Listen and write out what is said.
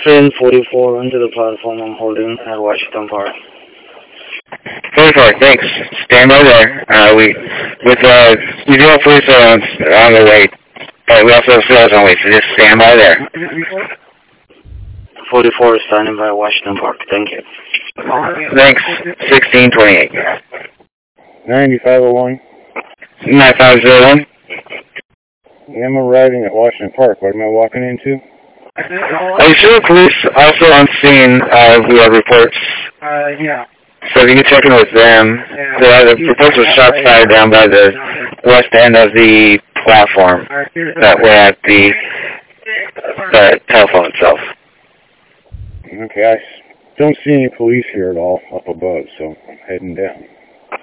Train 44 onto the platform I'm holding at Washington Park. 44, thanks. Stand by there. We do have police on the way, but we also have sales on the way, so just stand by there. 44 is standing by Washington Park. Thank you. Thanks. 1628. 9501. 9501. I'm arriving at Washington Park. What am I walking into? I see the police also on scene. We have reports. Yeah. So if you can check in with them. The reports of shots fired down by the west end of the platform that were at the telephone itself. Okay, I don't see any police here at all up above, so I'm heading down.